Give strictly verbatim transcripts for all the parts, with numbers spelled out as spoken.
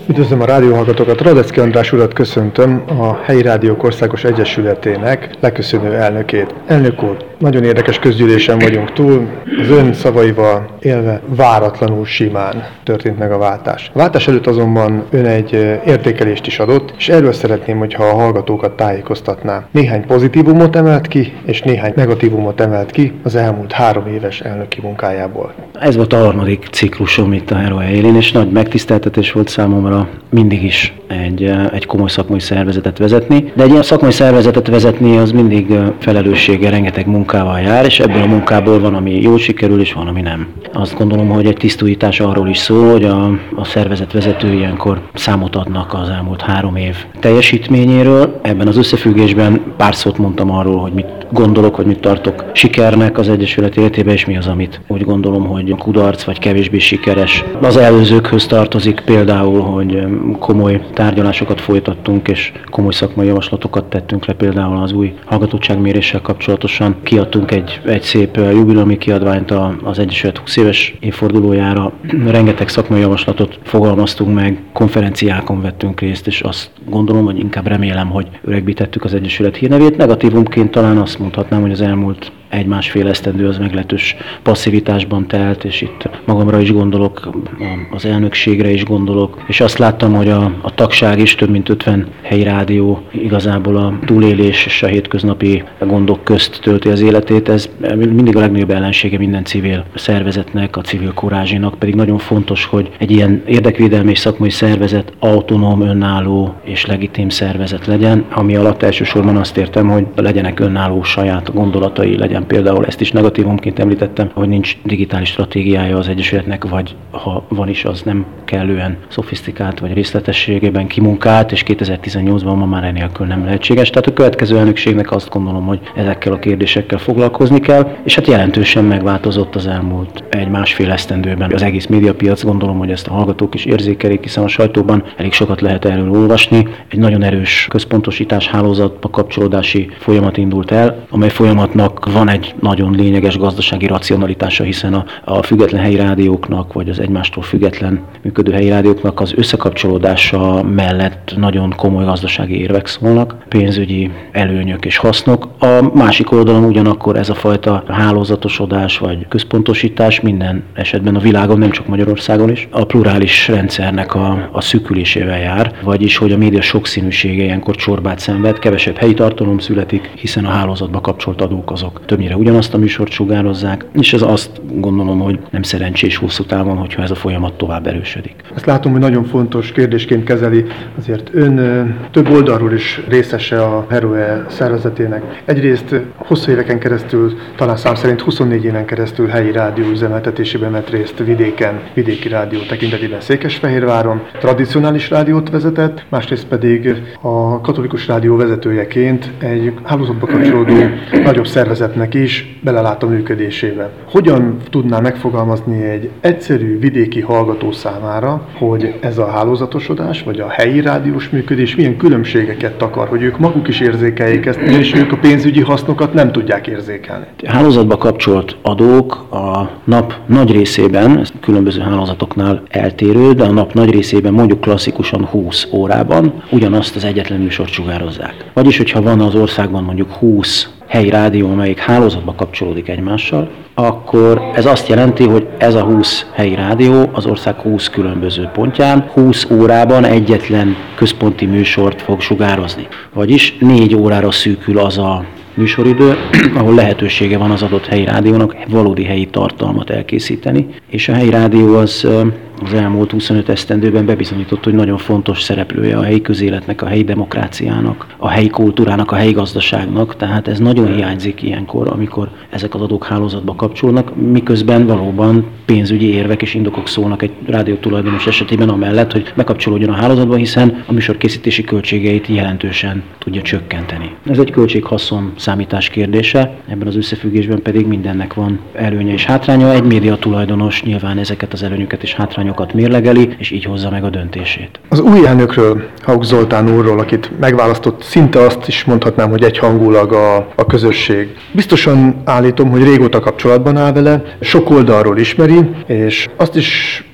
Üdvözlöm a rádióhallgatókat, Radecki András urat köszöntöm, a Helyi Rádiók Országos Egyesületének leköszönő elnökét. Elnök úr, nagyon érdekes közgyűlésen vagyunk túl, az ön szavaival élve váratlanul simán történt meg a váltás. A váltás előtt azonban ön egy értékelést is adott, és erről szeretném, hogyha a hallgatókat tájékoztatná. Néhány pozitívumot emelt ki, és néhány negatívumot emelt ki az elmúlt három éves elnöki munkájából. Ez volt a harmadik ciklusom itt a Heroe élén, és nagy megtiszteltetés volt számomra mindig is egy, egy komoly szakmai szervezetet vezetni. De egy ilyen szakmai szervezetet vezetni az mindig felelősséggel, rengeteg munkával jár, és ebből a munkából van, ami jól sikerül, és van, ami nem. Azt gondolom, hogy egy tisztújítás arról is szól, hogy a, a szervezet vezetői ilyenkor számot adnak az elmúlt három év teljesítményéről. Ebben az összefüggésben pár szót mondtam arról, hogy mit gondolok, vagy mit tartok sikernek az Egyesület életében, és mi az, amit úgy gondolom, hogy kudarc, vagy kevésbé sikeres. Az előzőkhöz tartozik például, hogy komoly tárgyalásokat folytattunk, és komoly szakmai javaslatokat tettünk le például az új hallgatottságméréssel kapcsolatosan. Kiadtunk egy, egy szép jubileumi kiadványt az Egyesület húsz éves évfordulójára. Rengeteg szakmai javaslatot fogalmaztunk meg, konferenciákon vettünk részt, és azt gondolom, vagy inkább remélem, hogy öregbítettük az Egyesület hírnevét. Negatívumként talán azt mondhatnám, hogy az elmúlt egy-másfél esztendő az meglehetős passzivitásban telt, és itt magamra is gondolok, az elnökségre is gondolok, és azt láttam, hogy a, a tagság is, több mint ötven helyi rádió igazából a túlélés és a hétköznapi gondok közt tölti az életét. Ez mindig a legnagyobb ellensége minden civil szervezetnek, a civil korázsinak, pedig nagyon fontos, hogy egy ilyen érdekvédelmi és szakmai szervezet autonóm, önálló és legitim szervezet legyen, ami alatt elsősorban azt értem, hogy legyenek önálló saját gondolatai, legyen például ezt is negatívumként említettem, hogy nincs digitális stratégiája az Egyesületnek, vagy ha van is, az nem kellően szofisztikált vagy részletességében kimunkált, és kétezer-tizennyolcban ma már enélkül nem lehetséges. Tehát a következő elnökségnek azt gondolom, hogy ezekkel a kérdésekkel foglalkozni kell, és hát jelentősen megváltozott az elmúlt egy-másfél esztendőben az egész médiapiac. Gondolom, hogy ezt a hallgatók is érzékelik, hiszen a sajtóban elég sokat lehet erről olvasni. Egy nagyon erős központosítás, hálózatba kapcsolódási folyamat indult el, amely folyamatnak van egy nagyon lényeges gazdasági racionalitása, hiszen a, a független helyi rádióknak, vagy az egymástól független működő helyi rádióknak az összekapcsolódása mellett nagyon komoly gazdasági érvek szólnak, pénzügyi előnyök és hasznok. A másik oldalon ugyanakkor ez a fajta hálózatosodás vagy központosítás minden esetben a világon, nem csak Magyarországon is, a plurális rendszernek a, a szűkülésével jár, vagyis hogy a média sokszínűsége ilyenkor csorbát szenved, kevesebb helyi tartalom születik, hiszen a hálózatba kapcsolt adók azok többnyire ugyanazt a műsort sugározzák, és ez azt gondolom, hogy nem szerencsés hosszú távon, hogyha ez a folyamat tovább erősödik. Ezt látom, hogy nagyon fontos kérdésként kezeli, azért ön több oldalról is részese a Heroe szervezetének. Egyrészt hosszú éveken keresztül, talán szám szerint huszonnégy éven keresztül helyi rádió üzemeltetésében vett részt vidéken, vidéki rádió tekintetében Székesfehérváron, tradicionális rádiót vezetett, másrészt pedig a katolikus rádió vezetőjeként egy hálózatba kapcsolódó nagyobb szervezetnek is belelát a működésébe. Hogyan tudná megfogalmazni egy egyszerű vidéki hallgató számára, hogy ez a hálózatosodás, vagy a helyi rádiós működés milyen különbségeket takar, hogy ők maguk is érzékeljék ezt, és ők a pénzügyi hasznokat nem tudják érzékelni? A hálózatba kapcsolt adók a nap nagy részében, ez különböző hálózatoknál eltérő, de a nap nagy részében mondjuk klasszikusan húsz órában ugyanazt az egyetlen műsort sugározzák. Vagyis, hogyha van az országban mondjuk húsz helyi rádió, amelyik hálózatba kapcsolódik egymással, akkor ez azt jelenti, hogy ez a húsz helyi rádió az ország húsz különböző pontján húsz órában egyetlen központi műsort fog sugározni. Vagyis négy órára szűkül az a műsoridő, ahol lehetősége van az adott helyi rádiónak valódi helyi tartalmat elkészíteni, és a helyi rádió az az elmúlt huszonöt esztendőben bebizonyított, hogy nagyon fontos szereplője a helyi közéletnek, a helyi demokráciának, a helyi kultúrának, a helyi gazdaságnak, tehát ez nagyon hiányzik ilyenkor, amikor ezek az adók hálózatba kapcsolnak, miközben valóban pénzügyi érvek és indokok szólnak egy rádió tulajdonos esetében amellett, hogy bekapcsolódjon a hálózatba, hiszen a műsorkészítési költségeit jelentősen tudja csökkenteni. Ez egy költség-haszon számítás kérdése, ebben az összefüggésben pedig mindennek van előnye és hátránya. Egy média tulajdonos nyilván ezeket az előnyöket és hátrányokat mérlegeli, és így hozza meg a döntését. Az új elnökről, Haug Zoltán úrról, akit megválasztott, szinte azt is mondhatnám, hogy egyhangulag a, a közösség. Biztosan állítom, hogy régóta kapcsolatban áll vele, sok oldalról ismeri, és azt is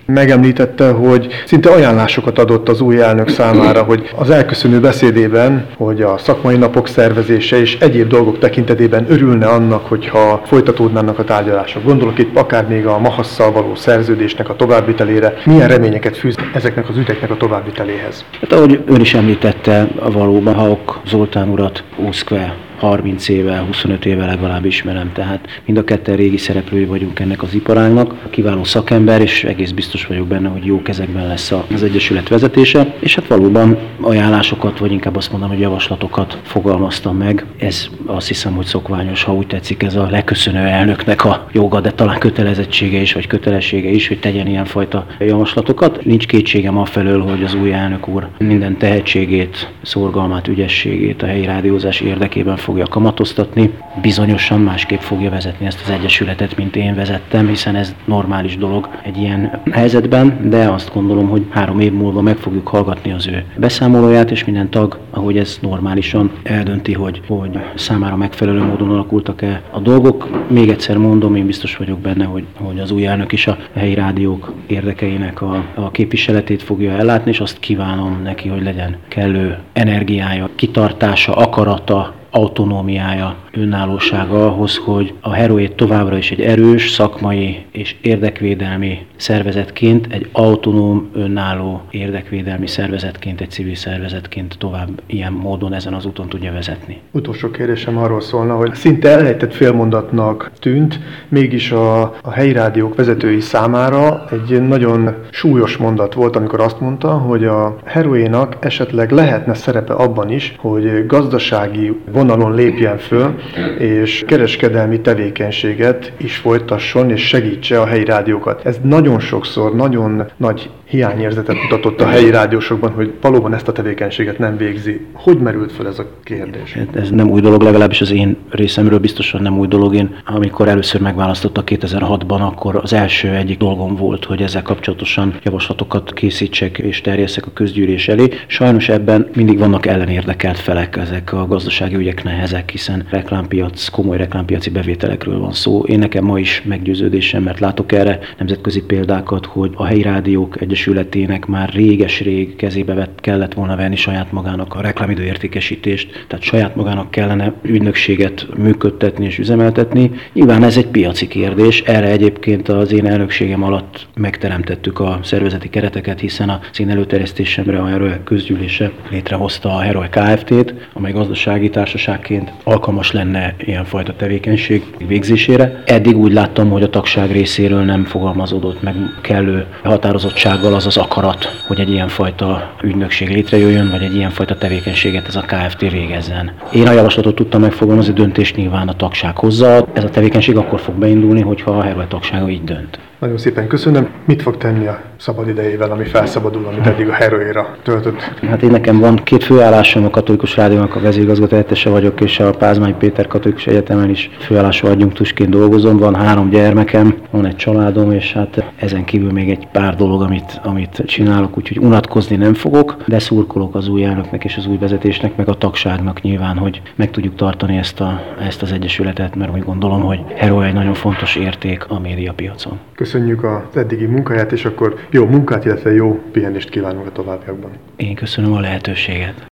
Megemlítette, hogy szinte ajánlásokat adott az új elnök számára, hogy az elköszönő beszédében, hogy a szakmai napok szervezése és egyéb dolgok tekintetében örülne annak, hogyha folytatódnának a tárgyalások. Gondolok itt akár még a Mahasszal való szerződésnek a továbbvitelére. Milyen reményeket fűz ezeknek az ügyeknek a továbbviteléhez? Hát ahogy ön is említette, valóban Hauk Zoltán urat Oszkve harminc éve, huszonöt éve legalább ismerem, tehát mind a ketten régi szereplői vagyunk ennek az iparágnak. Kiváló szakember, és egész biztos vagyok benne, hogy jó kezekben lesz az Egyesület vezetése, és hát valóban ajánlásokat, vagy inkább azt mondom, hogy javaslatokat fogalmaztam meg. Ez azt hiszem, hogy szokványos, ha úgy tetszik, ez a leköszönő elnöknek a joga, de talán kötelezettsége is, vagy kötelessége is, hogy tegyen ilyenfajta javaslatokat. Nincs kétségem afelől, hogy az új elnök úr minden tehetségét, szorgalmát, ügyességét a helyi rádiózás érdekében fogja kamatoztatni, bizonyosan másképp fogja vezetni ezt az egyesületet, mint én vezettem, hiszen ez normális dolog egy ilyen helyzetben, de azt gondolom, hogy három év múlva meg fogjuk hallgatni az ő beszámolóját, és minden tag, ahogy ez normálisan eldönti, hogy, hogy számára megfelelő módon alakultak-e a dolgok. Még egyszer mondom, én biztos vagyok benne, hogy, hogy az új elnök is a helyi rádiók érdekeinek a, a képviseletét fogja ellátni, és azt kívánom neki, hogy legyen kellő energiája, kitartása, akarata, autonómiája, önállósága ahhoz, hogy a Heroé továbbra is egy erős, szakmai és érdekvédelmi szervezetként, egy autonóm, önálló érdekvédelmi szervezetként, egy civil szervezetként tovább ilyen módon ezen az úton tudja vezetni. Utolsó kérdésem arról szólna, hogy szinte elrejtett félmondatnak tűnt, mégis a, a helyi rádiók vezetői számára egy nagyon súlyos mondat volt, amikor azt mondta, hogy a Heroénak esetleg lehetne szerepe abban is, hogy gazdasági vonalon lépjen föl, és kereskedelmi tevékenységet is folytasson, és segítse a helyi rádiókat. Ez nagyon sokszor, nagyon nagy hiányérzetet mutatott a helyi rádiósokban, hogy valóban ezt a tevékenységet nem végzi. Hogy merült fel ez a kérdés? Ez nem új dolog, legalábbis az én részemről biztosan nem új dolog. Én, amikor először megválasztottak kétezer-hatban, akkor az első egyik dolgom volt, hogy ezzel kapcsolatosan javaslatokat készítsek és terjesszek a közgyűlés elé. Sajnos ebben mindig vannak ellenérdekelt felek, ezek a gazdasági ügyek nehezek, hiszen reklámpiac, komoly reklámpiaci bevételekről van szó. Én nekem ma is meggyőződésem, mert látok erre nemzetközi példákat, hogy a helyi rádiók egyesületének már réges-rég kezébe vett, kellett volna venni saját magának a reklámidő értékesítést, tehát saját magának kellene ügynökséget működtetni és üzemeltetni. Nyilván ez egy piaci kérdés, erre egyébként az én elnökségem alatt megteremtettük a szervezeti kereteket, hiszen az én előterjesztésemre a Heroé közgyűlése létrehozta a Heroé Kft-t, amely gazdasági társaságként alkalmas lenne ilyenfajta tevékenység végzésére. Eddig úgy láttam, hogy a tagság részéről nem fogalmazódott meg kellő határozottsággal az az akarat, hogy egy ilyenfajta ügynökség létrejöjjön, vagy egy ilyenfajta tevékenységet ez a Kft. Végezzen. Én a javaslatot tudtam megfogalmazni, döntést nyilván a tagság hozza. Ez a tevékenység akkor fog beindulni, hogyha a Heroé tagsága így dönt. Nagyon szépen köszönöm. Mit fog tenni a szabad idejével, ami felszabadul, amit eddig a Heroéra töltött? Hát én nekem van két főállásom, a Katolikus Rádiónak a vezérigazgató helyettese vagyok, és a Pázmány Péter Katolikus Egyetemen is főállású adjunktusként dolgozom. Van három gyermekem, van egy családom, és hát ezen kívül még egy pár dolog, amit, amit csinálok, úgyhogy unatkozni nem fogok, de szurkolok az új elnöknek és az új vezetésnek, meg a tagságnak nyilván, hogy meg tudjuk tartani ezt, a, ezt az egyesületet, mert úgy gondolom, hogy Heroé egy nagyon fontos érték a médiapiacon. Köszönjük az eddigi munkáját, és akkor jó munkát, illetve jó pihenést kívánunk a továbbiakban. Én köszönöm a lehetőséget.